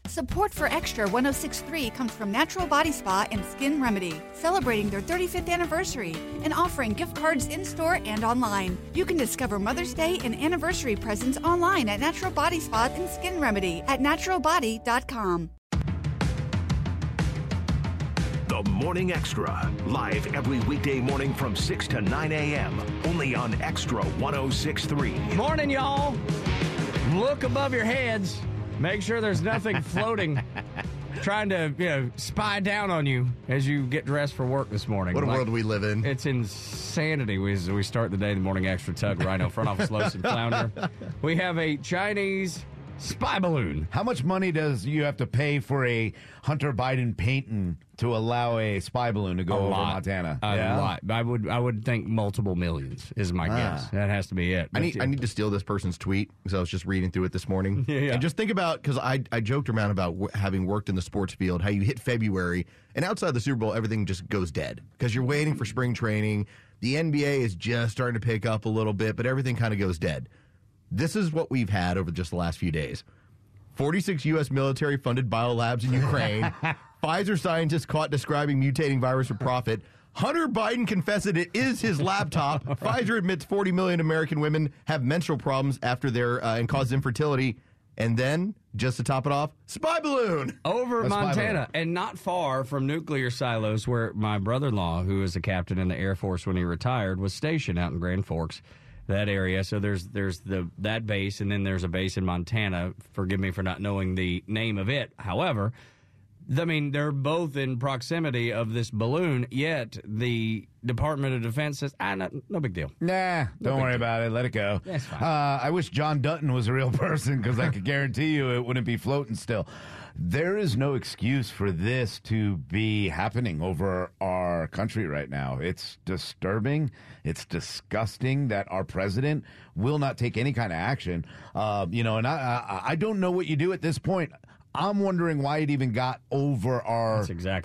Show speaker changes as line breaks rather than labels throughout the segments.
Support for Extra 106.3 comes from Natural Body Spa and Skin Remedy, celebrating their 35th anniversary and offering gift cards in-store and online. You can discover Mother's Day and anniversary presents online at Natural Body Spa and Skin Remedy at naturalbody.com.
The Morning Extra, live every weekday morning from 6 to 9 a.m., only on Extra 106.3.
Morning, y'all. Look above your heads. Make sure there's nothing floating trying to spy down on you as you get dressed for work this morning.
What a world we live in.
It's insanity. We start the day, the Morning Extra Tug, Rhino, Front Office, Los, and Flounder. We have a Chinese spy balloon.
How much money does you have to pay for a Hunter Biden painting to allow a spy balloon to go over Montana?
A lot. I would think multiple millions is my guess. That has to be it.
I need to steal this person's tweet because I was just reading through it this morning.
Yeah.
And just think about, because I joked around about having worked in the sports field, how you hit February and outside the Super Bowl, everything just goes dead because you're waiting for spring training. The NBA is just starting to pick up a little bit, but everything kind of goes dead. This is what we've had over just the last few days. 46 U.S. military-funded biolabs in Ukraine. Pfizer scientists caught describing mutating virus for profit. Hunter Biden confessed that it is his laptop. Pfizer admits 40 million American women have menstrual problems after and cause infertility. And then, just to top it off, spy balloon.
Over Montana, and not far from nuclear silos where my brother-in-law, who was a captain in the Air Force when he retired, was stationed out in Grand Forks. That area. So there's that base, and then there's a base in Montana. Forgive me for not knowing the name of it. However, they're both in proximity of this balloon, yet the Department of Defense says, no big deal.
Nah, don't worry about it. Let it go.
That's fine.
I wish John Dutton was a real person because I could guarantee you it wouldn't be floating still. There is no excuse for this to be happening over our country right now. It's disturbing. It's disgusting that our president will not take any kind of action. And I don't know what you do at this point. I'm wondering why it even got over our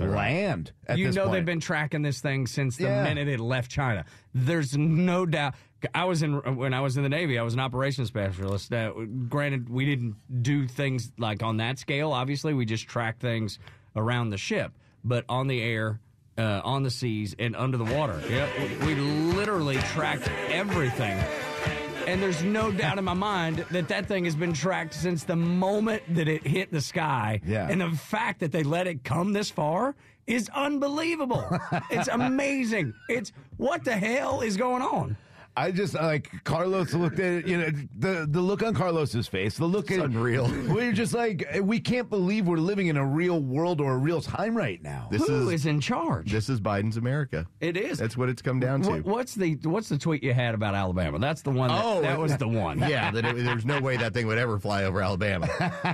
land at this point.
They've been tracking this thing since the minute it left China. There's no doubt. When I was in the Navy, I was an operations specialist. Granted, we didn't do things like on that scale. Obviously, we just tracked things around the ship. But on the air, on the seas, and under the water, we literally tracked everything. And there's no doubt in my mind that thing has been tracked since the moment that it hit the sky.
Yeah.
And the fact that they let it come this far is unbelievable. It's amazing. It's what the hell is going on?
I just Carlos looked at it, the look on Carlos's face, the look
it's unreal.
We're just we can't believe we're living in a real world or a real time right now.
Who is in charge?
This is Biden's America.
It is.
That's what it's come down to.
What's the tweet you had about Alabama? That's the one. That was the one.
Yeah, there's no way that thing would ever fly over Alabama.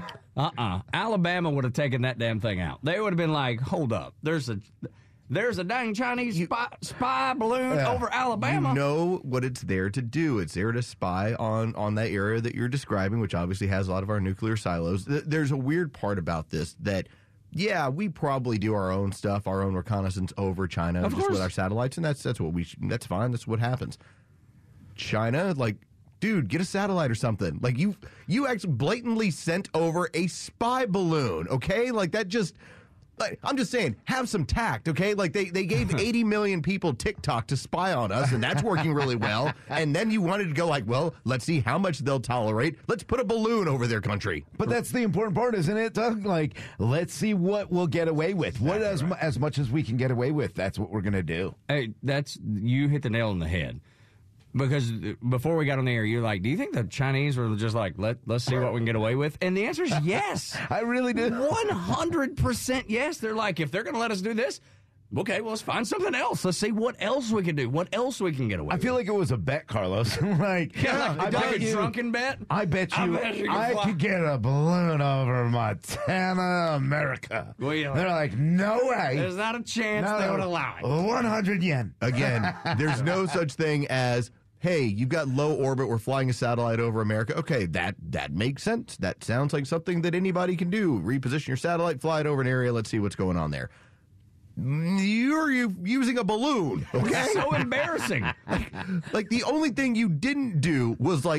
Alabama would have taken that damn thing out. They would have been like, hold up, there's a dang Chinese spy balloon over Alabama.
You know what it's there to do. It's there to spy on that area that you're describing, which obviously has a lot of our nuclear silos. There's a weird part about this that, we probably do our own stuff, our own reconnaissance over China just with our satellites, and that's fine. That's what happens. China, dude, get a satellite or something. You actually blatantly sent over a spy balloon, okay? That just... I'm just saying, have some tact, okay? They gave 80 million people TikTok to spy on us, and that's working really well. And then you wanted to go let's see how much they'll tolerate. Let's put a balloon over their country.
But that's the important part, isn't it, Doug? Let's see what we'll get away with. As much as we can get away with, that's what we're going to do.
Hey, you hit the nail on the head. Because before we got on the air, you're like, do you think the Chinese were just let's see what we can get away with? And the answer is yes.
I really do.
100% yes. They're like, if they're going to let us do this, okay, well, let's find something else. Let's see what else we can do. What else we can get away with.
I feel like it was a bet, Carlos.
Like a drunken bet?
I bet you I could get a balloon over Montana, America.
Well,
they're like, no way.
There's not a chance they would allow it.
100 yen.
Again, there's no such thing as, hey, you've got low orbit, we're flying a satellite over America. Okay, that makes sense. That sounds like something that anybody can do. Reposition your satellite, fly it over an area, let's see what's going on there. You're using a balloon, okay?
It's so embarrassing.
Like the only thing you didn't do was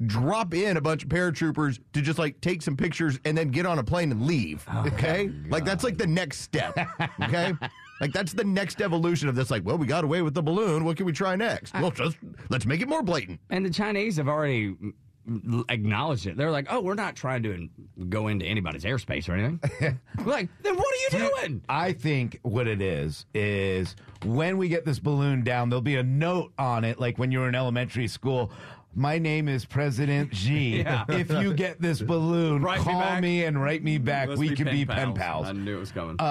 drop in a bunch of paratroopers to just like take some pictures and then get on a plane and leave. Okay? Like that's like the next step. Okay? Like that's the next evolution of this. Like, well, we got away with the balloon. What can we try next? Well, let's make it more blatant.
And the Chinese have already acknowledged it. They're like, oh, we're not trying to go into anybody's airspace or anything. We're like, then what are you doing?
I think what it is when we get this balloon down, there'll be a note on it, like when you were in elementary school. My name is President Xi.
Yeah.
If you get this balloon, call me and write me back. We can be pen pals.
I knew it was coming.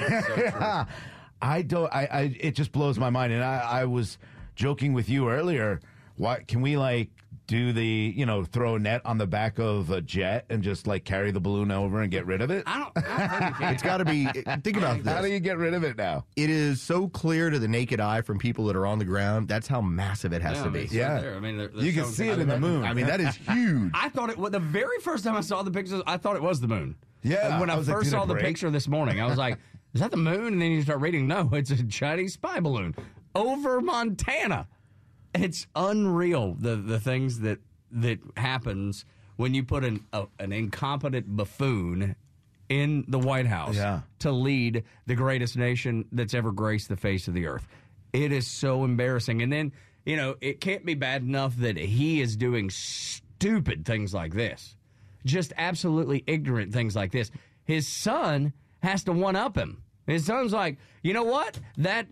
It just blows my mind. And I was joking with you earlier. Why can we like do the, throw a net on the back of a jet and just like carry the balloon over and get rid of it?
I don't think you can.
It's got to be. Think about this.
How do you get rid of it now?
It is so clear to the naked eye from people that are on the ground. That's how massive it has to be.
There. I mean, they're
you can see it in the moon.
I mean, that is huge.
I thought the very first time I saw the pictures, I thought it was the moon.
Yeah.
When I first saw the picture this morning, I was like, is that the moon? And then you start reading, no, it's a Chinese spy balloon over Montana. It's unreal, the things that happens when you put an incompetent buffoon in the White House to lead the greatest nation that's ever graced the face of the earth. It is so embarrassing. And then, it can't be bad enough that he is doing stupid things like this. Just absolutely ignorant things like this. His son has to one-up him. His son's like, you know what? That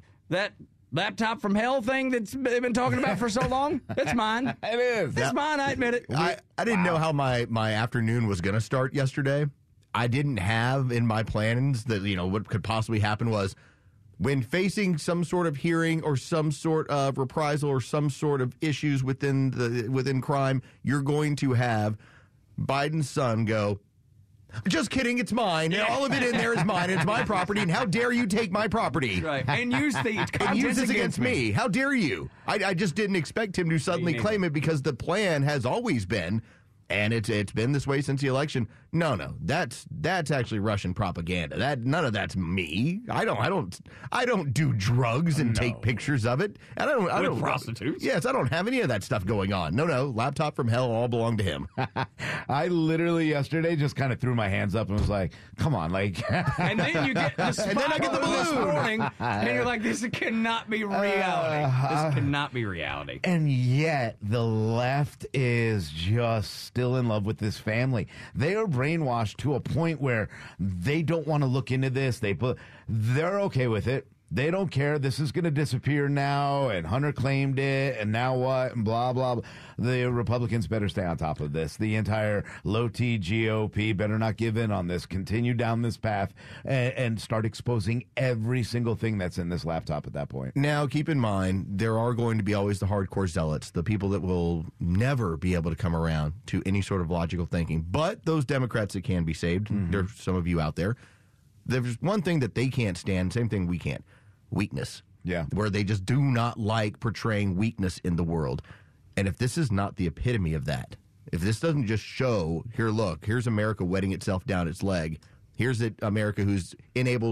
laptop from hell thing that's they've been talking about for so long, that's mine.
It is.
That's mine, I admit it.
I didn't know how my afternoon was going to start yesterday. I didn't have in my plans that, what could possibly happen was when facing some sort of hearing or some sort of reprisal or some sort of issues within crime, you're going to have Biden's son go, just kidding, it's mine. And all of it in there is mine. It's my property, and how dare you take my property?
Right. And use this
against me. How dare you? I just didn't expect him to suddenly claim it because the plan has always been, and it's been this way since the election. No, that's actually Russian propaganda. None of that's me. I don't do drugs and take pictures of it. And I don't
prostitutes.
Yes, I don't have any of that stuff going on. No, laptop from hell all belong to him.
I literally yesterday just kind of threw my hands up and was like, "Come on, like."
And then you get the
and then I get the balloon
this morning, and you're like, "This cannot be reality. This cannot be reality."
And yet, the left is just still in love with this family. They are brainwashed to a point where they don't want to look into this. They're okay with it. They don't care. This is going to disappear now, and Hunter claimed it, and now what, and blah, blah, blah. The Republicans better stay on top of this. The entire low-T GOP better not give in on this. Continue down this path and start exposing every single thing that's in this laptop at that point.
Now, keep in mind, there are going to be always the hardcore zealots, the people that will never be able to come around to any sort of logical thinking. But those Democrats that can be saved, there's some of you out there, there's one thing that they can't stand, same thing we can't. Weakness.
Yeah.
Where they just do not like portraying weakness in the world. And if this is not the epitome of that, if this doesn't just show, here's America wetting itself down its leg. Here's America who's unable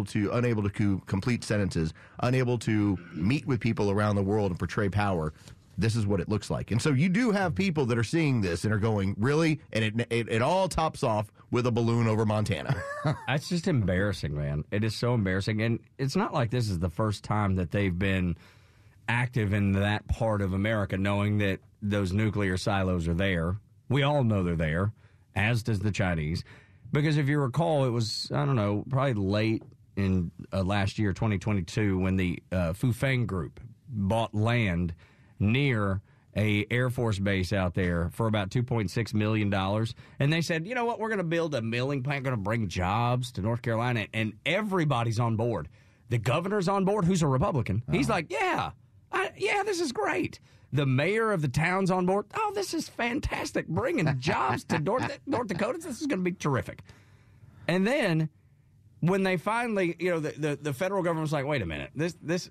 to complete sentences, unable to meet with people around the world and portray power. This is what it looks like. And so you do have people that are seeing this and are going, really? And it all tops off with a balloon over Montana.
That's just embarrassing, man. It is so embarrassing. And it's not like this is the first time that they've been active in that part of America, knowing that those nuclear silos are there. We all know they're there, as does the Chinese. Because if you recall, it was, I don't know, probably late in last year, 2022, when the Fufeng Group bought land near a Air Force base out there for about $2.6 million. And they said, you know what, we're going to build a milling plant, going to bring jobs to North Carolina. And everybody's on board. The governor's on board, who's a Republican. He's like, yeah, this is great. The mayor of the town's on board. Oh, this is fantastic. Bringing jobs to North Dakota. This is going to be terrific. And then when they finally, the federal government's like, wait a minute, this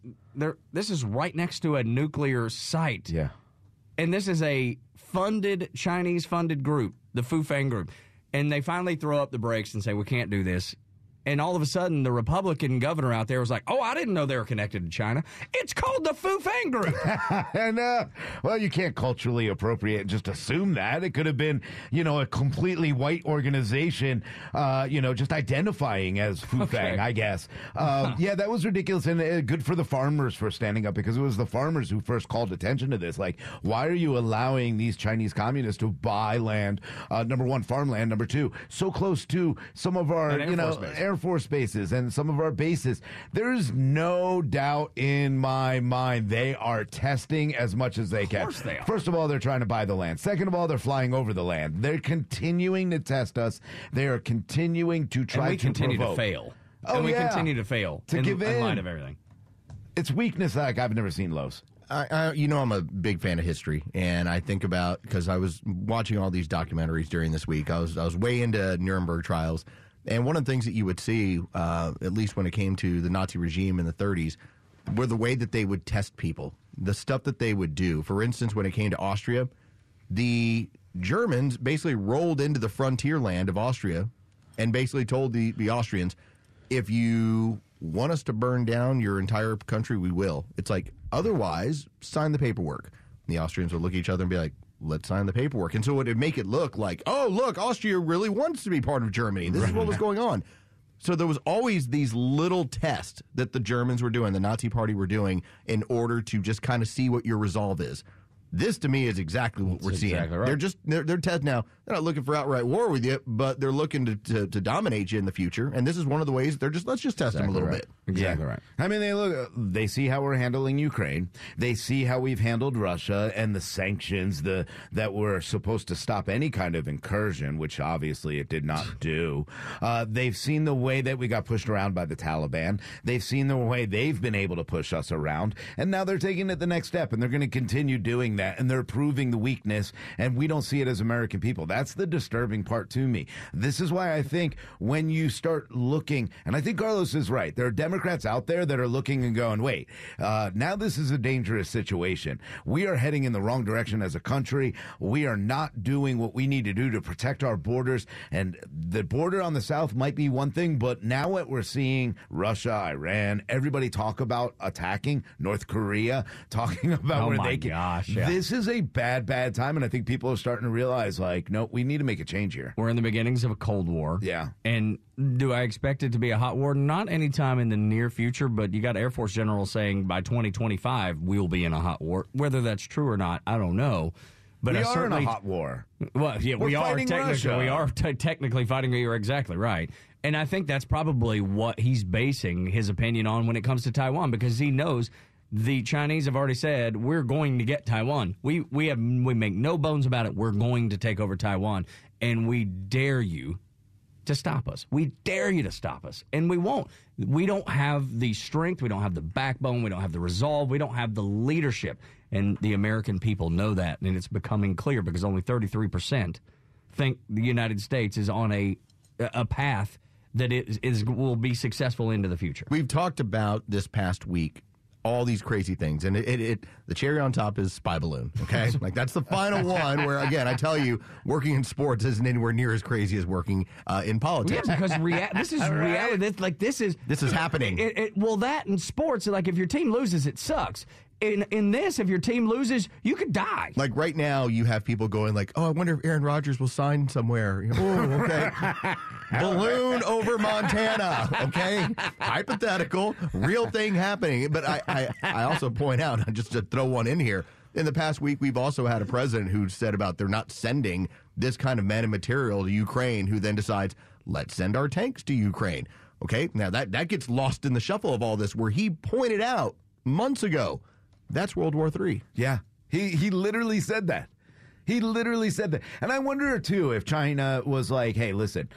is right next to a nuclear site.
Yeah.
And this is a Chinese-funded group, the Fufeng Group. And they finally throw up the brakes and say, we can't do this. And all of a sudden, the Republican governor out there was like, oh, I didn't know they were connected to China. It's called the Fu Fang Group.
And, well, you can't culturally appropriate and just assume that. It could have been, a completely white organization, just identifying as Fu Fang, I guess. Yeah, that was ridiculous, and good for the farmers for standing up, because it was the farmers who first called attention to this. Like, why are you allowing these Chinese communists to buy land, number one, farmland, number two, so close to some of our, Air Force bases and some of our bases? There's no doubt in my mind they are testing as much as they can.
Of course they are.
First of all, they're trying to buy the land. Second of all, they're flying over the land. They're continuing to test us. They are continuing to try to
continue
provoke.
to fail.
Oh,
and we
yeah.
continue to fail
To give in.
light of everything.
It's weakness like I've never seen, Los.
I'm a big fan of history, and I think about, because I was watching all these documentaries during this week. I was way into Nuremberg trials, and one of the things that you would see, at least when it came to the Nazi regime in the 30s, were the way that they would test people, the stuff that they would do. For instance, when it came to Austria, the Germans basically rolled into the frontier land of Austria and basically told the Austrians, if you want us to burn down your entire country, we will. It's like, otherwise, sign the paperwork. And the Austrians would look at each other and be like, let's sign the paperwork. And so it would make it look like, oh, look, Austria really wants to be part of Germany. This is what was going on. So there was always these little tests that the Germans were doing, the Nazi Party were doing, in order to just kind of see what your resolve is. This, to me, is exactly what we're seeing.
Exactly right.
They're testing now. They're not looking for outright war with you, but they're looking to dominate you in the future. And this is one of the ways let's just test them a little bit.
Exactly right.
I mean, they see how we're handling Ukraine. They see how we've handled Russia and the sanctions that were supposed to stop any kind of incursion, which obviously it did not do. They've seen the way that we got pushed around by the Taliban. They've seen the way they've been able to push us around. And now they're taking it the next step, and they're going to continue doing that. And they're proving the weakness, and we don't see it as American people. That's the disturbing part to me. This is why I think when you start looking, and I think Carlos is right, there are Democrats out there that are looking and going, wait, now this is a dangerous situation. We are heading in the wrong direction as a country. We are not doing what we need to do to protect our borders, and the border on the south might be one thing, but now what we're seeing, Russia, Iran, everybody talk about attacking North Korea, talking about where they can.
Gosh, yeah.
This is a bad time, and I think people are starting to realize, like, no, we need to make a change here.
We're in the beginnings of a Cold War.
Yeah.
And do I expect it to be a hot war? Not anytime in the near future, but you got Air Force generals saying by 2025 we'll be in a hot war. Whether that's true or not, I don't know. But
We
I
are in
certainly,
a hot war.
Well, yeah,
We're
we are
fighting
technically.
Russia.
We are technically fighting. You're exactly right, and I think that's probably what he's basing his opinion on when it comes to Taiwan, because he knows the Chinese have already said we're going to get Taiwan. We make no bones about it. We're going to take over Taiwan, and we dare you to stop us. We dare you to stop us, and we won't. We don't have the strength. We don't have the backbone. We don't have the resolve. We don't have the leadership. And the American people know that, and it's becoming clear because only 33% think the United States is on a path that will be successful into the future.
We've talked about this past week all these crazy things, and the cherry on top is spy balloon. Okay, like that's the final one. Where again, I tell you, working in sports isn't anywhere near as crazy as working in politics.
Yeah, because this is reality. This is
happening.
Well, that in sports, like if your team loses, it sucks. In this, if your team loses, you could die.
Like right now, you have people going like, "Oh, I wonder if Aaron Rodgers will sign somewhere." Oh, okay. Balloon over Montana. Okay, hypothetical, real thing happening. But I also point out, just to throw one in here, in the past week, we've also had a president who said about they're not sending this kind of man and material to Ukraine, who then decides, let's send our tanks to Ukraine. Okay, now that gets lost in the shuffle of all this, where he pointed out months ago, that's World War III.
Yeah, he literally said that. He literally said that. And I wonder, too, if China was like, hey, listen,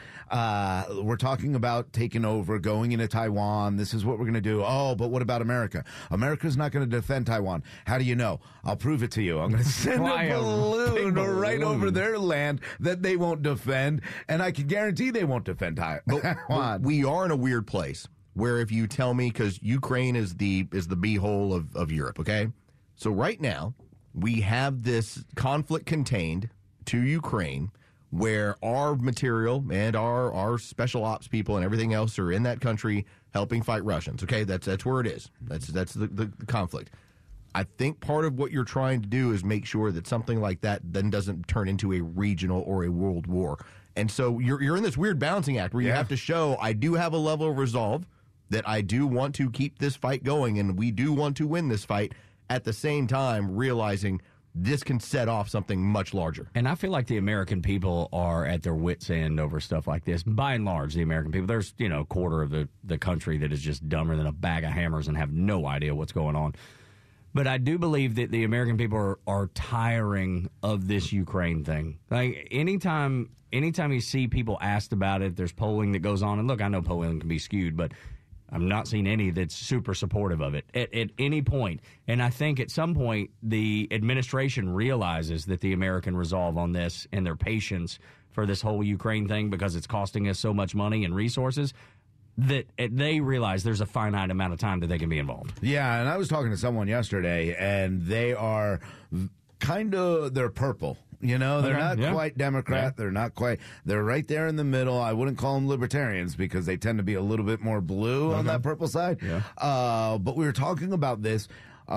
we're talking about taking over, going into Taiwan. This is what we're going to do. Oh, but what about America? America's not going to defend Taiwan. How do you know? I'll prove it to you. I'm going to send a balloon right over their land that they won't defend, and I can guarantee they won't defend Taiwan.
But we are in a weird place where if you tell me, because Ukraine is the beehole of Europe, okay? So right now, we have this conflict contained to Ukraine, where our material and our special ops people and everything else are in that country helping fight Russians. Okay, that's where it is. That's the conflict. I think part of what you're trying to do is make sure that something like that then doesn't turn into a regional or a world war. And so you're in this weird balancing act where you have to show, I do have a level of resolve, that I do want to keep this fight going and we do want to win this fight, at the same time realizing this can set off something much larger.
And I feel like the American people are at their wits' end over stuff like this. By and large, the American people, there's, a quarter of the country that is just dumber than a bag of hammers and have no idea what's going on. But I do believe that the American people are tiring of this Ukraine thing. Like, anytime you see people asked about it, there's polling that goes on. And look, I know polling can be skewed, but I'm not seeing any that's super supportive of it at any point. And I think at some point the administration realizes that the American resolve on this and their patience for this whole Ukraine thing, because it's costing us so much money and resources, that they realize there's a finite amount of time that they can be involved.
Yeah, and I was talking to someone yesterday, and they are they're purple. They're not quite Democrat. Yeah. They're right there in the middle. I wouldn't call them libertarians because they tend to be a little bit more blue on that purple side. Yeah. But we were talking about this,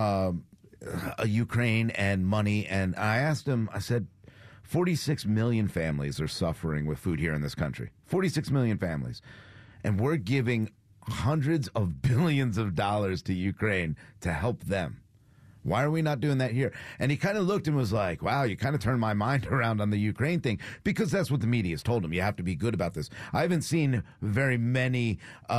Ukraine and money, and I asked him, I said, 46 million families are suffering with food here in this country. 46 million families. And we're giving hundreds of billions of dollars to Ukraine to help them. Why are we not doing that here? And he kind of looked and was like, wow, you kind of turned my mind around on the Ukraine thing, because that's what the media has told him. You have to be good about this. I haven't seen very many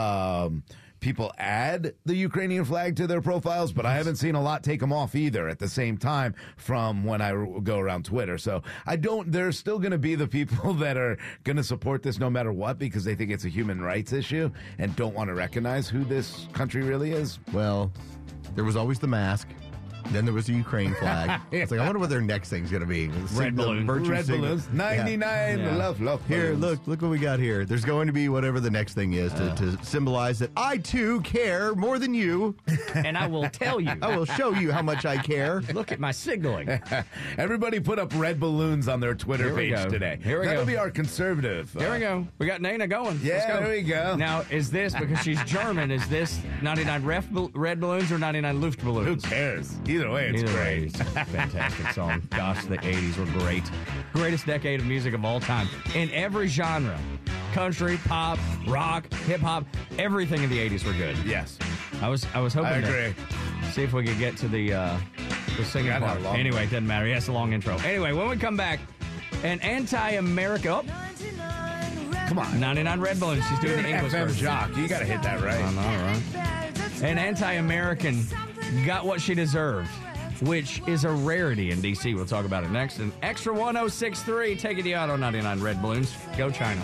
people add the Ukrainian flag to their profiles, but I haven't seen a lot take them off either at the same time from when I go around Twitter. So there's still going to be the people that are going to support this no matter what, because they think it's a human rights issue and don't want to recognize who this country really is.
Well, there was always the mask. Then there was the Ukraine flag. It's like, I wonder what their next thing's going to be.
Red balloons.
Red balloons. 99. Yeah. Love balloons.
Here, look what we got here. There's going to be whatever the next thing is to symbolize that I, too, care more than you.
And I will tell you.
I will show you how much I care.
Look at my signaling.
Everybody put up red balloons on their Twitter page today.
Here we go.
That'll be our conservative.
Here we go. We got Nana going.
Yeah, there we go.
Now, is this, because she's German, is this 99 red balloons or 99 Luftballoons?
Who cares? Either way, it's great.
It's a fantastic song. Gosh, the 80s were great. Greatest decade of music of all time. In every genre. Country, pop, rock, hip-hop, everything in the 80s were good.
Yes.
I was hoping
I agree.
to see if we could get to the singing part. Anyway, it doesn't matter. Yes, a long intro. Anyway, when we come back, an anti-America... Oh,
come on.
99 red balloons. She's doing the English
FM
version.
jock. You got to hit that right.
I know, right? An anti-American got what she deserved, which is a rarity in D.C. We'll talk about it next. And Extra 1063, taking you out on 99 red balloons. Go China.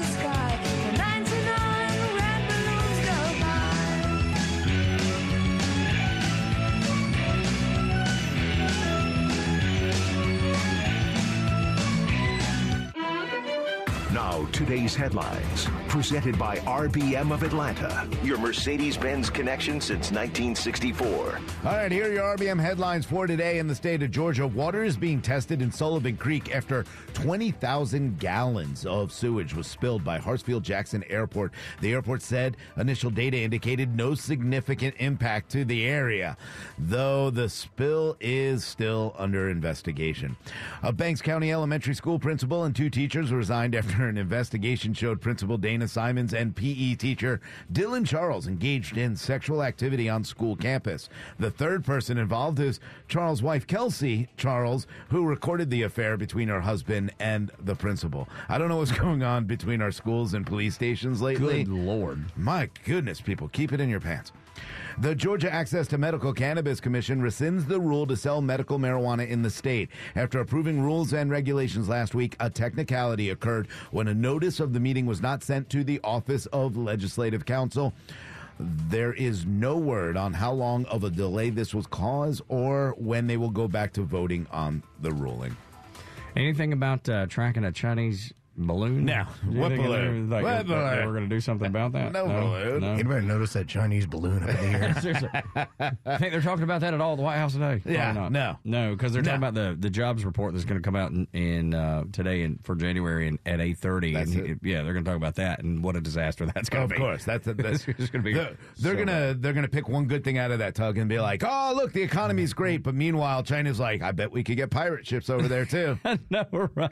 Now, today's headlines, presented by RBM of Atlanta, your Mercedes-Benz connection since 1964.
All right, here are your RBM headlines for today. In the state of Georgia, water is being tested in Sullivan Creek after 20,000 gallons of sewage was spilled by Hartsfield-Jackson Airport. The airport said initial data indicated no significant impact to the area, though the spill is still under investigation. A Banks County Elementary School principal and 2 teachers resigned after an investigation showed Principal Dana Simons and PE teacher Dylan Charles engaged in sexual activity on school campus. The third person involved is Charles' wife, Kelsey Charles, who recorded the affair between her husband and the principal. I don't know what's going on between our schools and police stations lately.
Good Lord.
My goodness, people, keep it in your pants. The Georgia Access to Medical Cannabis Commission rescinds the rule to sell medical marijuana in the state. After approving rules and regulations last week, a technicality occurred when a notice of the meeting was not sent to the Office of Legislative Counsel. There is no word on how long of a delay this will cause or when they will go back to voting on the ruling.
Anything about tracking a Chinese balloon?
No.
Do you
What
think
balloon?
Like,
What balloon?
We're going to do something about that?
No balloon.
No?
Anybody notice that Chinese balloon up in the air?
Seriously. I think they're talking about that at all at the White House today.
Yeah,
Probably not. No, because they're talking about the jobs report that's going to come out in today for January at 8:30.
That's
and
it.
Yeah, they're going to talk about that and what a disaster that's going to be.
Of course, that's
just going to be.
They're gonna pick one good thing out of that, Tug, and be like, "Oh, look, the economy's great," but meanwhile, China's like, "I bet we could get pirate ships over there too."
No, right.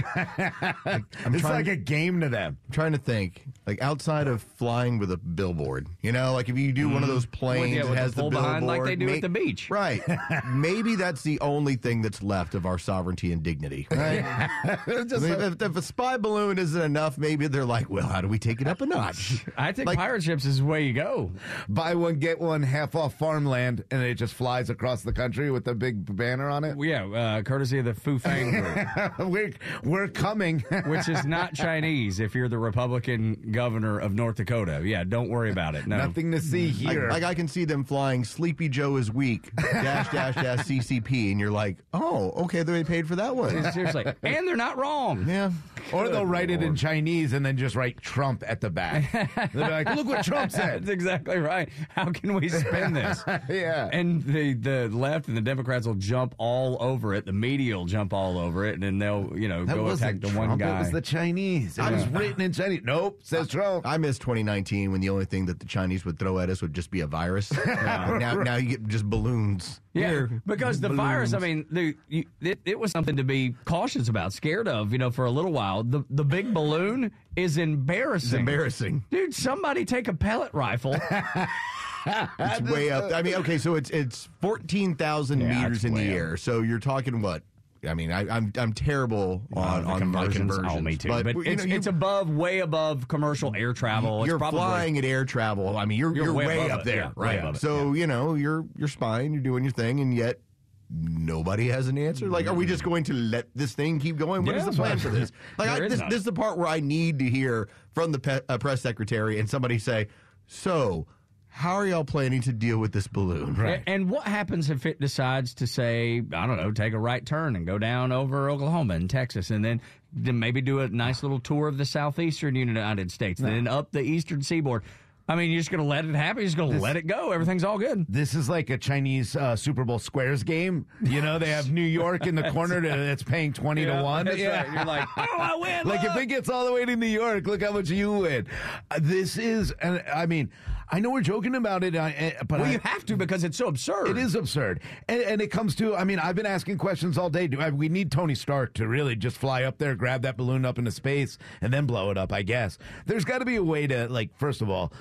It's like a game to them.
I'm trying to think, like outside of flying with a billboard, like if you do one of those planes
Yeah,
that
with
has
the full
billboard,
behind like they do at the beach.
right? Maybe that's the only thing that's left of our sovereignty and dignity, right? If a spy balloon isn't enough, maybe they're like, well, how do we take it up a notch?
I think pirate ships is the way you go.
Buy one, get one, half off farmland, and it just flies across the country with a big banner on it.
Yeah, courtesy of the Fu Fang Group.
We're coming.
Which is not Chinese if you're the Republican governor of North Dakota. Yeah, don't worry about it. No.
Nothing to see here.
Like I can see them flying Sleepy Joe is weak, -- CCP, and you're like, oh, okay, they paid for that one.
Seriously. And they're not wrong.
Yeah.
Or they'll write it in Chinese and then just write Trump at the back. They'll be like, look what Trump said.
That's exactly right. How can we spin this?
Yeah.
And the left and the Democrats will jump all over it. The media will jump all over it, and then they'll,
That
go attack
wasn't
the
Trump,
one guy.
It was the Chinese. It was written in Chinese. Nope, says Trump.
I miss 2019 when the only thing that the Chinese would throw at us would just be a virus. Now you get just balloons.
Yeah,
Here,
because the virus, I mean, it was something to be cautious about, scared of, for a little while. The big balloon is embarrassing.
It's embarrassing.
Dude, somebody take a pellet rifle.
It's way up. I mean, okay, so it's 14,000 meters in the air. So you're talking what? I mean, I'm terrible on my conversions.
Oh, me too.
But,
it's way above commercial air travel.
You're
it's probably,
flying at air travel. I mean, you're way up there,
yeah,
right?
way above it,
so you're spying, you're doing your thing, and yet nobody has an answer. Like, are we just going to let this thing keep going? What is the plan for this? Like, this is the part where I need to hear from the press secretary and somebody say, so how are y'all planning to deal with this balloon?
Right. And what happens if it decides to say, I don't know, take a right turn and go down over Oklahoma and Texas, and then maybe do a nice little tour of the southeastern United States, then up the eastern seaboard? I mean, you're just going to let it happen. You're just going to let it go. Everything's all good.
This is like a Chinese Super Bowl squares game. They have New York in the corner that's paying 20 to 1.
That's right. You're like, oh, I win.
Like,
look.
if it gets all the way to New York, look how much you win. This is, and I mean, I know we're joking about it, but
you have to, because it's so absurd.
It is absurd. And it comes to, I mean, I've been asking questions all day. We need Tony Stark to really just fly up there, grab that balloon up into space, and then blow it up, I guess. There's got to be a way to, like, first of all,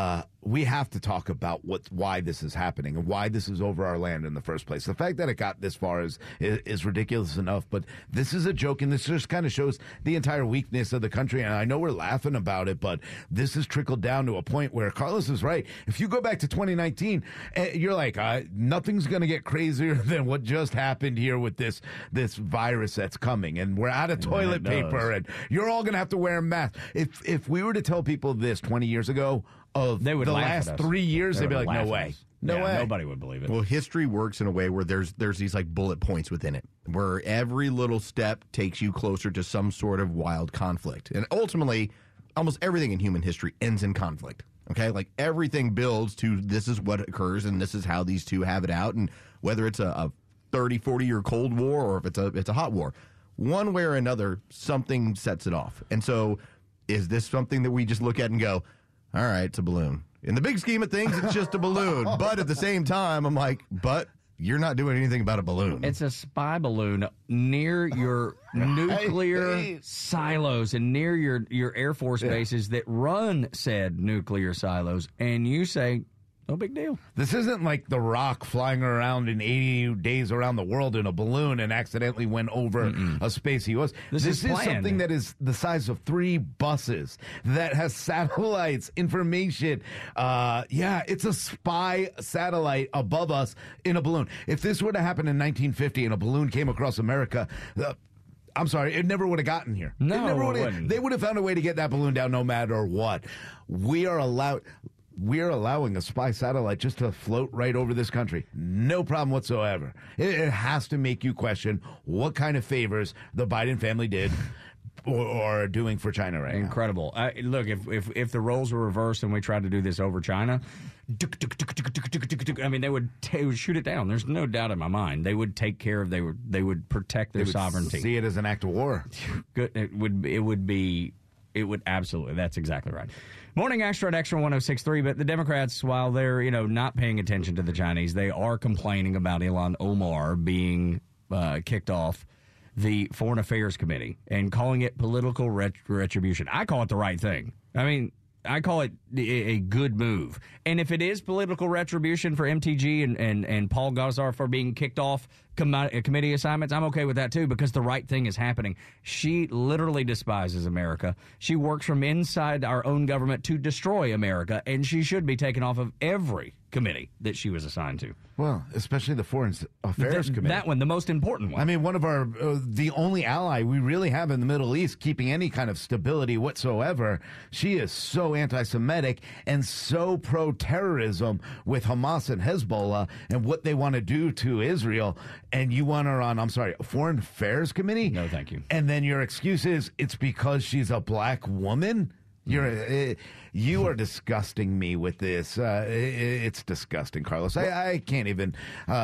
we have to talk about why this is happening and why this is over our land in the first place. The fact that it got this far is ridiculous enough, but this is a joke, and this just kind of shows the entire weakness of the country. And I know we're laughing about it, but this has trickled down to a point where Carlos is right. If you go back to 2019, you're like, nothing's going to get crazier than what just happened here with this virus that's coming, and we're out of toilet paper, and you're all going to have to wear a mask. If we were to tell people this 20 years ago, of the last 3 years, they'd be like, no way. No way.
Nobody would believe it.
Well, history works in a way where there's these like bullet points within it, where every little step takes you closer to some sort of wild conflict. And ultimately, almost everything in human history ends in conflict. Okay? Like, everything builds to this is what occurs and this is how these two have it out. And whether it's a 30, 40-year Cold War or if it's a hot war, one way or another, something sets it off. And so is this something that we just look at and go, all right, it's a balloon. In the big scheme of things, it's just a balloon. But at the same time, I'm like, but you're not doing anything about a balloon.
It's a spy balloon near your nuclear silos and near your Air Force bases that run said nuclear silos. And you say, no big deal.
This isn't like The Rock flying around in 80 days around the world in a balloon and accidentally went over a space he was. This is something that is the size of 3 buses, that has satellites, information. It's a spy satellite above us in a balloon. If this were to happen in 1950 and a balloon came across America, I'm sorry, it never would have gotten here.
No,
it
wouldn't.
They would have found a way to get that balloon down no matter what. We're allowing a spy satellite just to float right over this country. No problem whatsoever. It has to make you question what kind of favors the Biden family did are doing for China right now.
Incredible. Look, if the roles were reversed and we tried to do this over China, I mean, they would shoot it down. There's no doubt in my mind. They would take care of. They would protect their sovereignty.
See it as an act of war.
Good. It would absolutely. That's exactly right. Morning Extra at Extra 106.3. But the Democrats, while they're not paying attention to the Chinese, they are complaining about Ilhan Omar being kicked off the Foreign Affairs Committee and calling it political retribution. I call it the right thing. I mean, I call it a good move. And if it is political retribution for MTG and Paul Gosar for being kicked off committee assignments, I'm okay with that too, because the right thing is happening. She literally despises America. She works from inside our own government to destroy America, and she should be taken off of every committee that she was assigned to.
Well, especially the Foreign Affairs Committee.
That one, the most important one.
I mean, one of our, the only ally we really have in the Middle East keeping any kind of stability whatsoever. She is so anti-Semitic and so pro-terrorism with Hamas and Hezbollah and what they want to do to Israel. And you want her on, Foreign Affairs Committee?
No, thank you.
And then your excuse is it's because she's a black woman? You are disgusting me with this. It's disgusting, Carlos. I can't even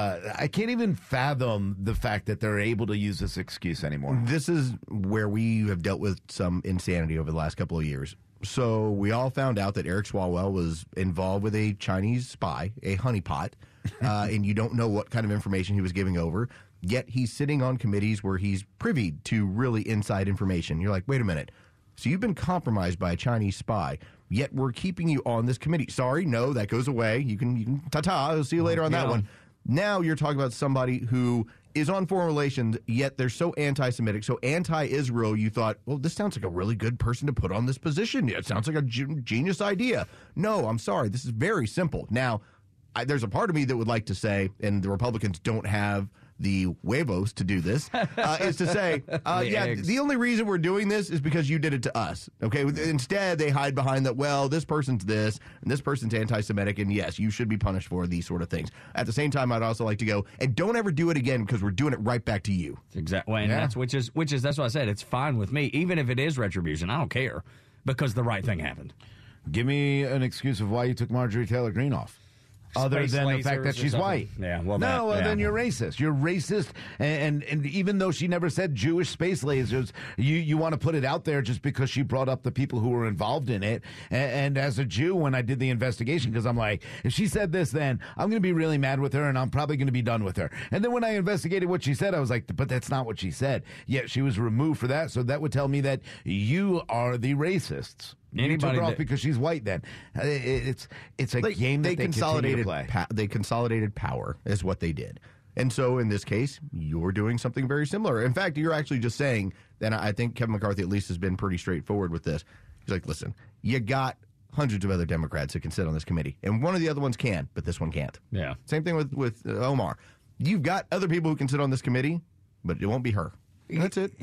fathom the fact that they're able to use this excuse anymore.
This is where we have dealt with some insanity over the last couple of years. So we all found out that Eric Swalwell was involved with a Chinese spy, a honeypot, and you don't know what kind of information he was giving over. Yet he's sitting on committees where he's privy to really inside information. You're like, wait a minute. So you've been compromised by a Chinese spy, yet we're keeping you on this committee. Sorry, no, that goes away. You can ta-ta. I'll see you later on that one. Now you're talking about somebody who is on foreign relations, yet they're so anti-Semitic, so anti-Israel, you thought, well, this sounds like a really good person to put on this position. It sounds like a genius idea. No, I'm sorry. This is very simple. Now, there's a part of me that would like to say, and the Republicans don't have the huevos to do this, is to say, the only reason we're doing this is because you did it to us. Okay. Instead, they hide behind that, well, this person's this and this person's anti-Semitic, and yes, you should be punished for these sort of things. At the same time, I'd also like to go, and don't ever do it again because we're doing it right back to you.
Exactly. And that's that's what I said. It's fine with me. Even if it is retribution, I don't care because the right thing happened.
Give me an excuse of why you took Marjorie Taylor Greene off. Other than the fact that she's white.
Yeah, well,
then you're racist. You're racist, and even though she never said Jewish space lasers, you want to put it out there just because she brought up the people who were involved in it. And as a Jew, when I did the investigation, because I'm like, if she said this, then I'm going to be really mad with her, and I'm probably going to be done with her. And then when I investigated what she said, I was like, but that's not what she said. Yet she was removed for that, so that would tell me that you are the racists. You took her off because she's white. Then it's a game that they continue to play.
They consolidated power is what they did, and so in this case, you're doing something very similar. In fact, you're actually just saying. And I think Kevin McCarthy at least has been pretty straightforward with this. He's like, listen, you got hundreds of other Democrats that can sit on this committee, and one of the other ones can, but this one can't.
Yeah.
Same thing with Omar. You've got other people who can sit on this committee, but it won't be her. That's it.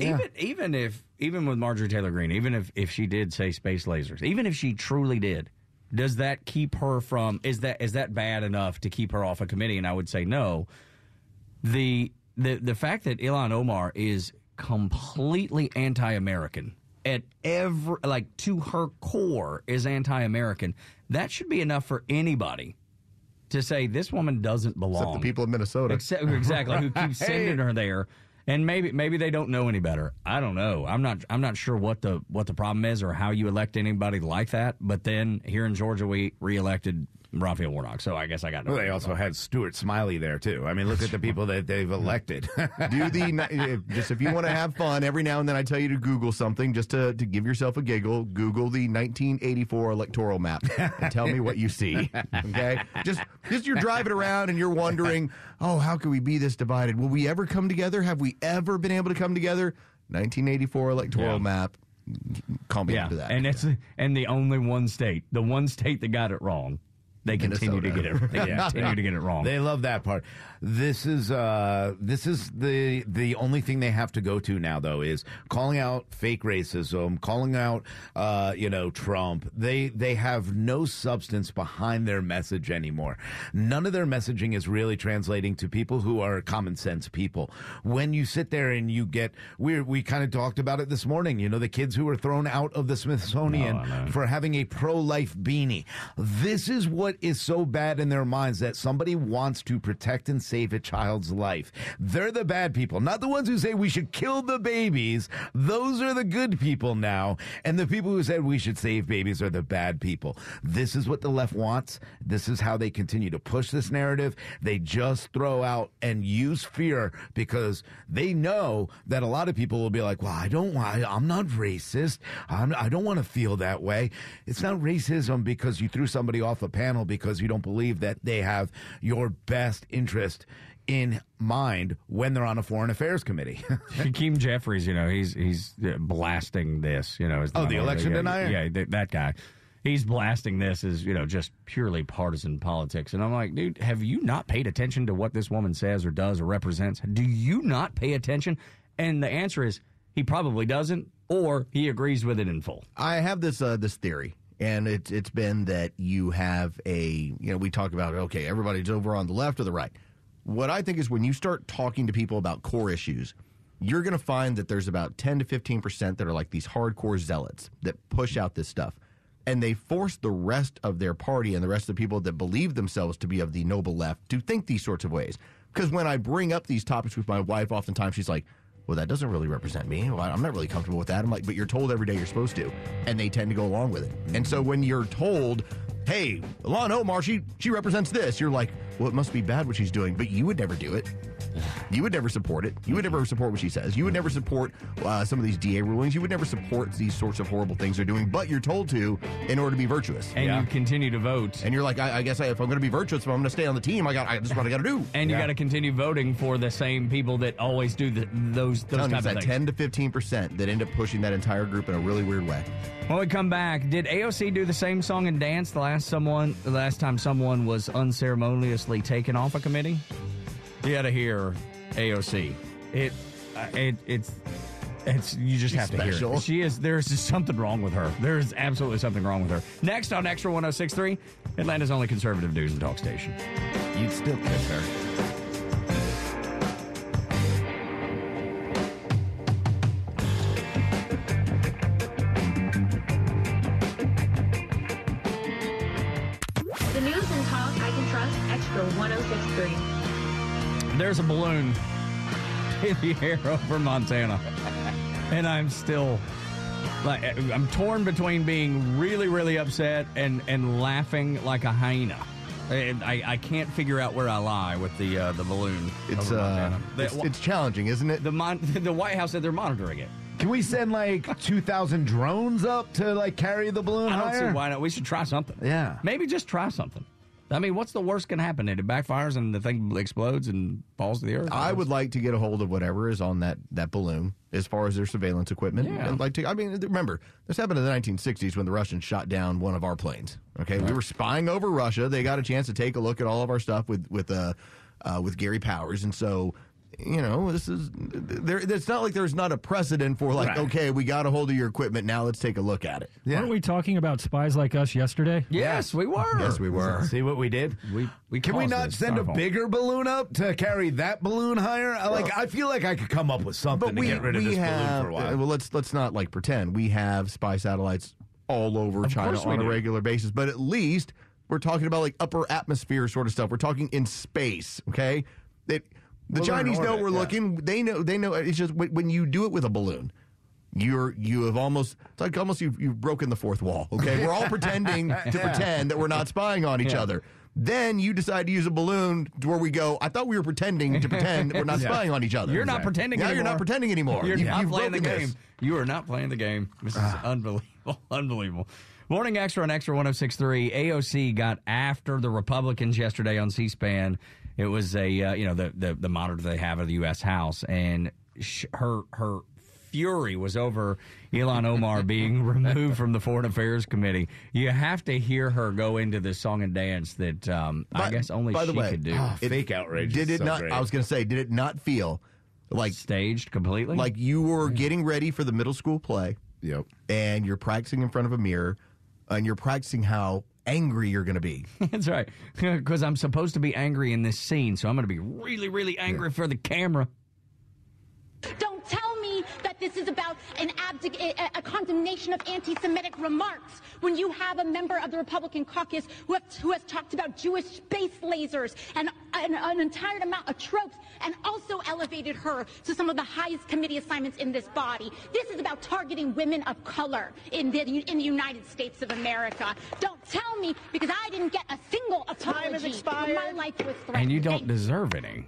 Even with Marjorie Taylor Greene, even if she did say space lasers, even if she truly did, does that keep her from? Is that bad enough to keep her off a committee? And I would say no. The fact that Ilhan Omar is completely anti-American at to her core is anti-American. That should be enough for anybody to say this woman doesn't belong.
Except the people of Minnesota,
exactly, who keep sending her there. And maybe they don't know any better. I don't know. I'm not sure what the problem is or how you elect anybody like that. But then here in Georgia, we reelected Raphael Warnock. So I guess I got no.
Well, they also had Stuart Smiley there too. I mean, look at the people that they've elected.
If you want to have fun, every now and then I tell you to Google something just to give yourself a giggle. Google the 1984 electoral map and tell me what you see. Okay, just you're driving around and you're wondering, oh, how could we be this divided? Will we ever come together? Have we ever been able to come together? 1984 electoral map. Call me into that.
And the only one state, the one state that got it wrong. They continue to get it. They continue to get it wrong.
They love that part. This is the only thing they have to go to now, though, is calling out fake racism, calling out Trump. They have no substance behind their message anymore. None of their messaging is really translating to people who are common sense people. When you sit there and you get we kind of talked about it this morning. You know, the kids who were thrown out of the Smithsonian for having a pro-life beanie. This is what is so bad in their minds, that somebody wants to protect and save a child's life. They're the bad people, not the ones who say we should kill the babies. Those are the good people now. And the people who said we should save babies are the bad people. This is what the left wants. This is how they continue to push this narrative. They just throw out and use fear because they know that a lot of people will be like, well, I'm not racist. I don't want to feel that way. It's not racism because you threw somebody off a panel because you don't believe that they have your best interest in mind when they're on a foreign affairs committee.
Hakeem Jeffries, he's blasting this. The
election denier?
Yeah, that guy. He's blasting this as, just purely partisan politics. And I'm like, dude, have you not paid attention to what this woman says or does or represents? Do you not pay attention? And the answer is he probably doesn't, or he agrees with it in full.
I have this theory. And it's been that you have we talk about, okay, everybody's over on the left or the right. What I think is when you start talking to people about core issues, you're going to find that there's about 10 to 15% that are like these hardcore zealots that push out this stuff. And they force the rest of their party and the rest of the people that believe themselves to be of the noble left to think these sorts of ways. Because when I bring up these topics with my wife, oftentimes she's like, well, that doesn't really represent me. Well, I'm not really comfortable with that. I'm like, but you're told every day you're supposed to. And they tend to go along with it. And so when you're told, hey, Ilhan Omar, she represents this, you're like, well, it must be bad what she's doing. But you would never do it. You would never support it. You would never support what she says. You would never support some of these DA rulings. You would never support these sorts of horrible things they're doing, but you're told to in order to be virtuous.
And you continue to vote.
And you're like, I guess if I'm going to be virtuous, if I'm going to stay on the team, this is what I got to do.
And you got to continue voting for the same people that always do those type of things.
10 to 15% that end up pushing that entire group in a really weird way.
When we come back, did AOC do the same song and dance the last time someone was unceremoniously taken off a committee? You got to hear AOC. It's you just have to hear it. She is. There's just something wrong with her. There's absolutely something wrong with her. Next on Extra 106.3, Atlanta's only conservative news and talk station.
You'd still kiss her.
The news and talk I can trust. Extra 106.3.
There's a balloon in the air over Montana. And I'm still, I'm torn between being really, really upset and laughing like a hyena. I can't figure out where I lie with the balloon.
It's challenging, isn't it?
The White House said they're monitoring it.
Can we send 2,000 drones up to carry the balloon higher?
I don't see why not. We should try something.
Yeah.
Maybe just try something. I mean, what's the worst can happen? It backfires and the thing explodes and falls to the earth.
I would like to get a hold of whatever is on that balloon as far as their surveillance equipment.
Yeah.
And remember, this happened in the 1960s when the Russians shot down one of our planes. Okay, we were spying over Russia. They got a chance to take a look at all of our stuff with Gary Powers, and so. This is there. It's not like there's not a precedent for okay, we got a hold of your equipment. Now let's take a look at it.
Yeah. Weren't we talking about spies like us yesterday?
Yes, we were.
Yes, we were.
See what we did?
We
Can we not send a bigger balloon up to carry that balloon higher? I feel like I could come up with something to get rid of this balloon for a while.
Well, let's not pretend we have spy satellites all over China on a regular basis, but at least we're talking about upper atmosphere sort of stuff. We're talking in space. Okay. The Chinese know we're looking. They know. It's just when you do it with a balloon, you've broken the fourth wall. Okay, we're all pretending to pretend that we're not spying on each other. Then you decide to use a balloon where we go, I thought we were pretending to pretend that we're not spying on each other.
You're not pretending anymore.
Now you're not pretending anymore.
You're not playing the game.
This.
You are not playing the game. This is unbelievable. Unbelievable. Morning Extra on Extra 106.3. AOC got after the Republicans yesterday on C-SPAN. It was the monitor they have of the U.S. House, and her fury was over Ilhan Omar being removed from the Foreign Affairs Committee. You have to hear her go into this song and dance that I guess only she could do.
Fake outrage.
Did it
so
not?
great.
I was going to say, did it not feel like
Staged completely?
like you were getting ready for the middle school play?
Yep.
And you're practicing in front of a mirror, and you're practicing how angry you're going to be.
That's right. Because I'm supposed to be angry in this scene, so I'm going to be really, really angry for the camera.
Don't tell me that this is about a condemnation of anti-Semitic remarks when you have a member of the Republican caucus who has talked about Jewish space lasers and an entire amount of tropes, and also elevated her to some of the highest committee assignments in this body. This is about targeting women of color in the United States of America. Don't tell me, because I didn't get a single apology when my life was threatened.
And you don't deserve any.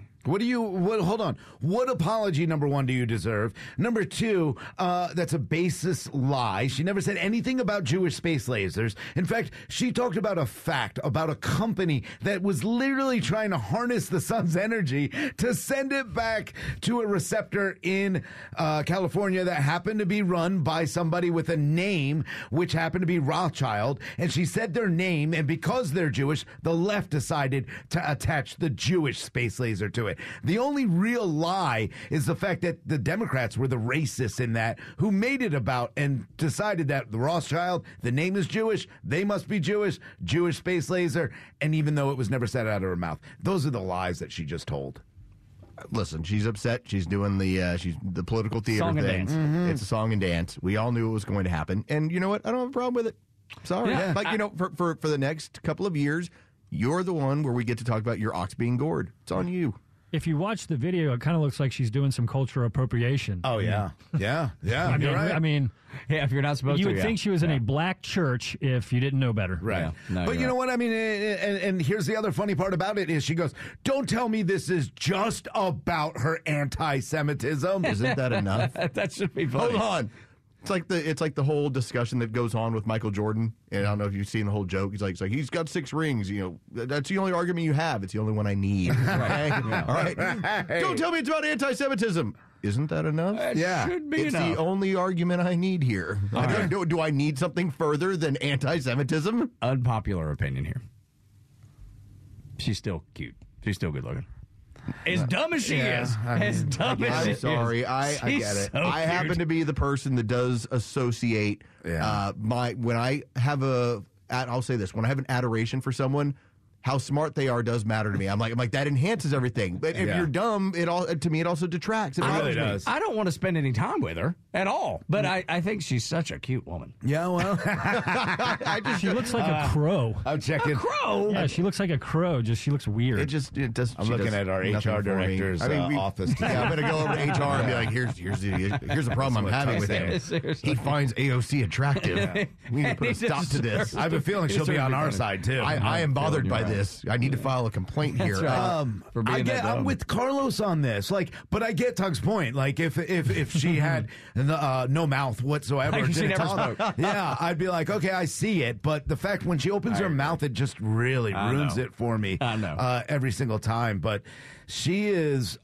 Hold on. What apology, number one, do you deserve? Number two, that's a baseless lie. She never said anything about Jewish space lasers. In fact, she talked about a fact about a company that was literally trying to harness the sun's energy to send it back to a receptor in California that happened to be run by somebody with a name which happened to be Rothschild. And she said their name, and because they're Jewish, the left decided to attach the Jewish space laser to it. The only real lie is the fact that the Democrats were the racists in that, who made it about and decided that the Rothschild, the name is Jewish, they must be Jewish space laser, and even though it was never said out of her mouth. Those are the lies that she just told.
Listen, she's upset. She's doing the political theater
Song and
thing.
dance.
Mm-hmm. It's a song and dance. We all knew it was going to happen. And you know what? I don't have a problem with it. Sorry.
Yeah.
Like, for the next couple of years, you're the one where we get to talk about your ox being gored. It's on you.
If you watch the video, it kind of looks like she's doing some cultural appropriation.
Oh, yeah. Yeah.
I mean,
you're right.
I mean,
Yeah, if you're not supposed
you
to.
would think she was in a black church if you didn't know better.
Right.
Yeah. No,
but
you're
you know
right.
what? I mean, and here's the other funny part about it is she goes, don't tell me this is just about her anti-Semitism.
Isn't that enough?
That should be funny.
Hold on. It's like the whole discussion that goes on with Michael Jordan, and I don't know if you've seen the whole joke. He's like he's got 6 rings. You know, that's the only argument you have. It's the only one I need. Okay? All right. Don't tell me it's about anti-Semitism. Isn't that enough?
Should be
It's
enough.
the only argument I need here. Do I need something further than anti-Semitism?
Unpopular opinion here. She's still cute. She's still good looking. As dumb as she is. As dumb as she
I'm
is.
sorry. I
She's
get it.
so
I
cute.
happen to be the person that does associate when I have I'll say this, when I have an adoration for someone, how smart they are does matter to me. I'm like that enhances everything. But if you're dumb, it also detracts. It
really
bothers me.
does.
I don't want to spend any time with her at all, but I think she's such a cute woman.
Yeah, well,
She looks like a crow.
I'm checking.
Crow!
Yeah, she looks like a crow. She looks weird.
It does.
I'm
she
looking
does
at our
nothing
HR
for me.
director's office.
Yeah, I'm gonna go over to HR and be like, here's the problem I'm having with him.
Seriously.
He finds AOC attractive. We need to put a stop to this.
I have a feeling she'll be on our side, too.
I am bothered by
you're right.
this. I need to file a complaint here.
For being that
I'm
dumb.
with Carlos on this. But I get Tug's point. Like, if she had no mouth whatsoever,
Like she
didn't
never
talk, yeah, I'd be like, okay, I see it. But the fact when she opens her mouth, it just really ruins
know.
it for me.
I know.
Every single time. But she is,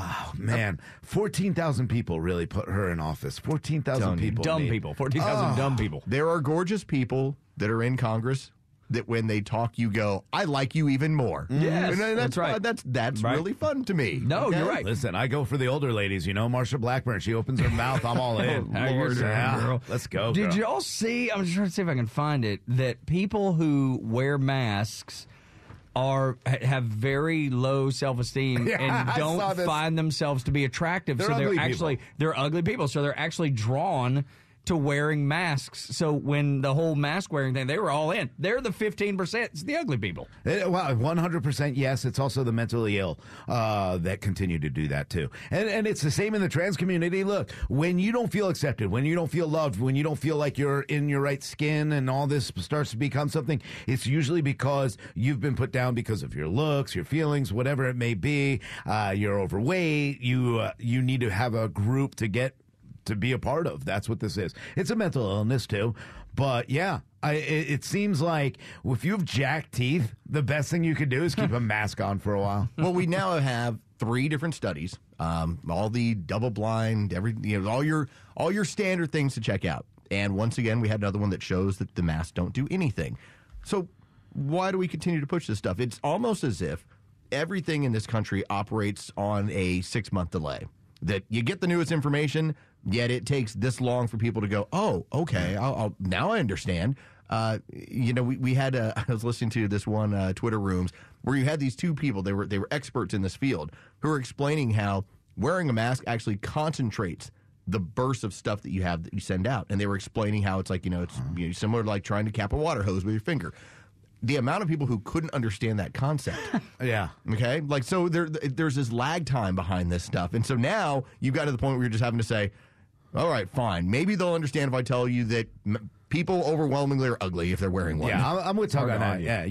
14,000 people really put her in office. 14,000 people.
Dumb
need-
people. 14,000 dumb people.
There are gorgeous people that are in Congress that when they talk, you go, I like you even more.
Yes,
And
that's right.
That's
Right.
really fun to me.
No,
Okay?
you're right.
Listen, I go for the older ladies, Marsha Blackburn. She opens her mouth, I'm all in.
How you're doing,
Yeah.
girl.
Let's go,
Did
girl.
y'all see? I'm just trying to see if I can find it. That people who wear masks have very low self-esteem
Yeah,
and
I saw
don't
this.
find themselves to be attractive.
They're
so
ugly
they're ugly people. So they're actually drawn to wearing masks. So when the whole mask wearing thing, they were all in. They're the 15%. It's the ugly people.
Well, 100% yes. It's also the mentally ill that continue to do that too. And it's the same in the trans community. Look, when you don't feel accepted, when you don't feel loved, when you don't feel like you're in your right skin and all this starts to become something, it's usually because you've been put down because of your looks, your feelings, whatever it may be. You're overweight. You need to have a group to be a part of. That's what this is. It's a mental illness too. But yeah, it seems like if you have jacked teeth, the best thing you could do is keep a mask on for a while.
Well, we now have 3 different studies, all the double-blind, all your standard things to check out. And once again, we had another one that shows that the masks don't do anything. So why do we continue to push this stuff? It's almost as if everything in this country operates on a 6-month delay. That you get the newest information, yet it takes this long for people to go, oh, okay, I'll now I understand. We had I was listening to this one Twitter rooms where you had these 2 people. They were experts in this field who were explaining how wearing a mask actually concentrates the burst of stuff that you have that you send out. And they were explaining how it's like, it's similar to like trying to cap a water hose with your finger. The amount of people who couldn't understand that concept.
Yeah.
Okay? Like, so there's this lag time behind this stuff. And so now you got to the point where you're just having to say, all right, fine. Maybe they'll understand if I tell you that people overwhelmingly are ugly if they're wearing one.
Yeah, I'm with Tug on that. Yeah,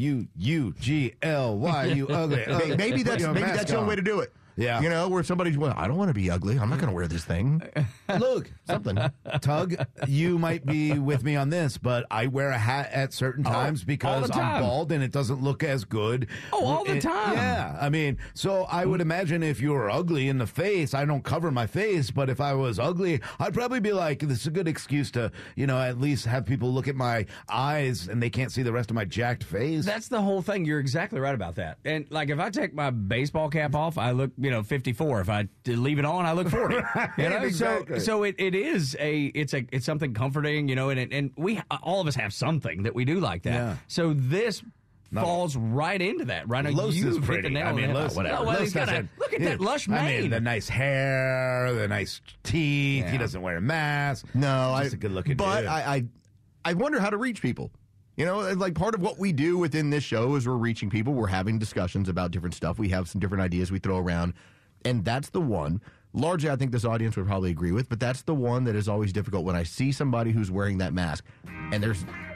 U-G-L-Y, you ugly.
Maybe that's the only way to do it.
Yeah.
Where somebody's, well, I don't want to be ugly. I'm not going to wear this thing.
Look,
something.
Tug, you might be with me on this, but I wear a hat at certain times because I'm bald and it doesn't look as good.
Oh, all the time.
Yeah. I mean, so I would imagine if you were ugly in the face, I don't cover my face, but if I was ugly, I'd probably be like, this is a good excuse to, at least have people look at my eyes and they can't see the rest of my jacked face.
That's the whole thing. You're exactly right about that. And like if I take my baseball cap off, I look 54. If I leave it on, I look 40.
Exactly.
So it is it's something comforting, and we all of us have something that we do like that.
Yeah.
So this falls right into that. Right now,
Los
you
is
hit
pretty.
the nail on the head.
Whatever.
Well,
Los doesn't-
look at that lush mane.
I mean, the nice hair, the nice teeth.
Yeah.
He doesn't wear a mask.
No,
He's a good looking
but
dude.
I wonder how to reach people. Like part of what we do within this show is we're reaching people. We're having discussions about different stuff. We have some different ideas we throw around. And that's the one, largely I think this audience would probably agree with, but that's the one that is always difficult when I see somebody who's wearing that mask. And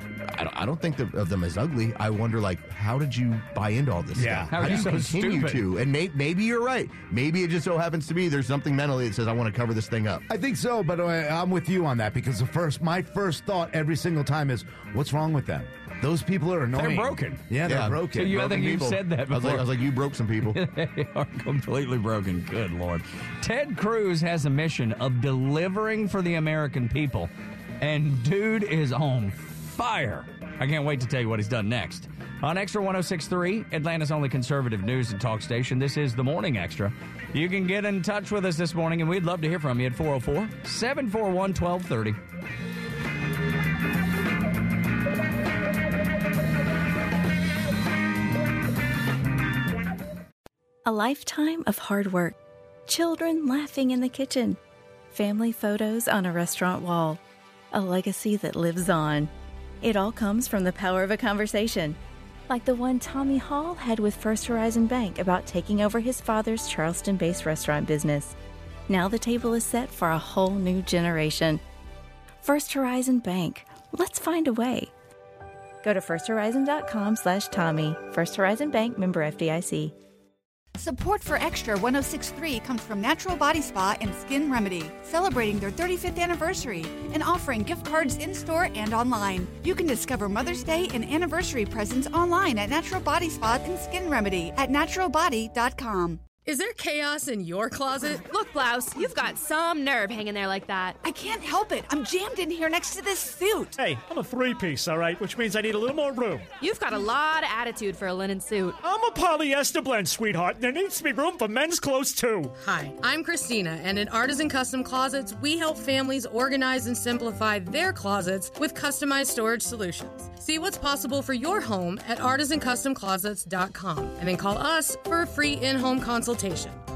I don't think of them as ugly. I wonder, like, how did you buy into all this stuff?
How are you so
continue
stupid?
to? And maybe you're right. Maybe it just so happens to be there's something mentally that says I want to cover this thing up.
I think so, but I'm with you on that because my first thought every single time is, what's wrong with them? Those people are annoying.
They're broken.
Yeah, they're broken.
So I think you've said that before.
I was like, you broke some people.
They are completely broken. Good Lord. Ted Cruz has a mission of delivering for the American people, and dude is on fire. I can't wait to tell you what he's done next. On Extra 106.3, Atlanta's only conservative news and talk station, this is The Morning Extra. You can get in touch with us this morning, and we'd love to hear from you at 404-741-1230.
A lifetime of hard work, children laughing in the kitchen, family photos on a restaurant wall, a legacy that lives on. It all comes from the power of a conversation, like the one Tommy Hall had with First Horizon Bank about taking over his father's Charleston-based restaurant business. Now the table is set for a whole new generation. First Horizon Bank. Let's find a way. Go to firsthorizon.com/Tommy. First Horizon Bank, member FDIC.
Support for Extra 106.3 comes from Natural Body Spa and Skin Remedy, celebrating their 35th anniversary and offering gift cards in-store and online. You can discover Mother's Day and anniversary presents online at Natural Body Spa and Skin Remedy at naturalbody.com.
Is there chaos in your closet? Look, Blouse, you've got some nerve hanging there like that.
I can't help it. I'm jammed in here next to this suit.
Hey, I'm a 3-piece, all right, which means I need a little more room.
You've got a lot of attitude for a linen suit.
I'm a polyester blend, sweetheart, and there needs to be room for men's clothes, too.
Hi, I'm Christina, and at Artisan Custom Closets, we help families organize and simplify their closets with customized storage solutions. See what's possible for your home at artisancustomclosets.com, and then call us for a free in-home consultation.